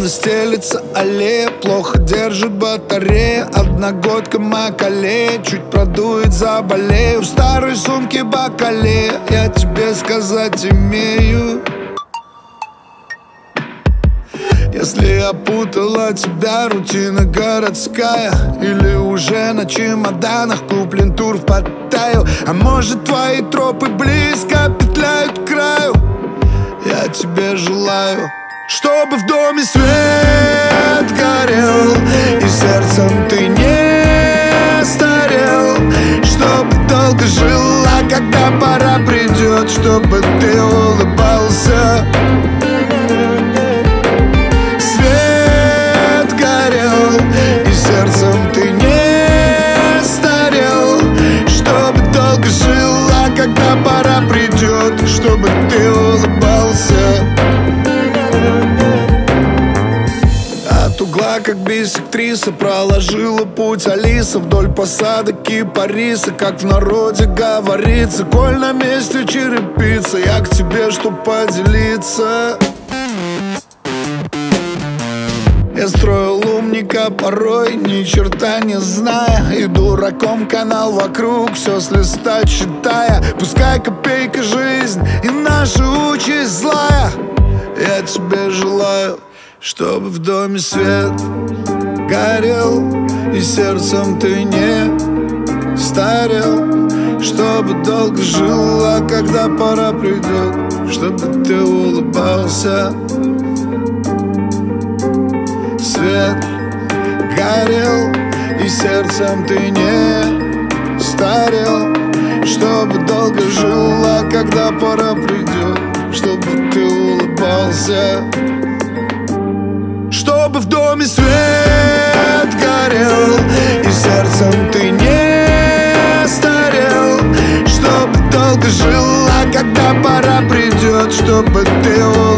Словно стелится аллея, плохо держит батарея. Одногодка Макалея, чуть продует, заболею. В старой сумке бакалея, я тебе сказать имею. Если опутала тебя рутина городская, или уже на чемоданах куплен тур в Паттайю, а может твои тропы близко петляют к краю, я тебе желаю, чтобы в доме свет горел и сердцем ты не старел, чтобы долго жила, когда пора придет, чтобы ты улыбался. Свет горел и сердцем ты не старел, чтобы долго жила, когда пора придет, чтобы ты улыбался. От угла, как бисектриса, проложила путь Алиса вдоль посадок кипариса. Как в народе говорится, коль на месте черепица, я к тебе, чтоб поделиться. Я строил умника порой, ни черта не зная, и дураком канал вокруг, все с листа читая. Пускай копейка жизнь и наша участь злая, я тебе желаю, чтобы в доме свет горел и сердцем ты не старел, чтобы долго жила, когда пора придет, чтобы ты улыбался. Свет горел и сердцем ты не старел, чтобы долго жила, когда пора придет, чтобы ты улыбался. Чтобы в доме свет горел и сердцем ты не старел, чтобы долго жила, когда пора придет, чтобы ты улыбался.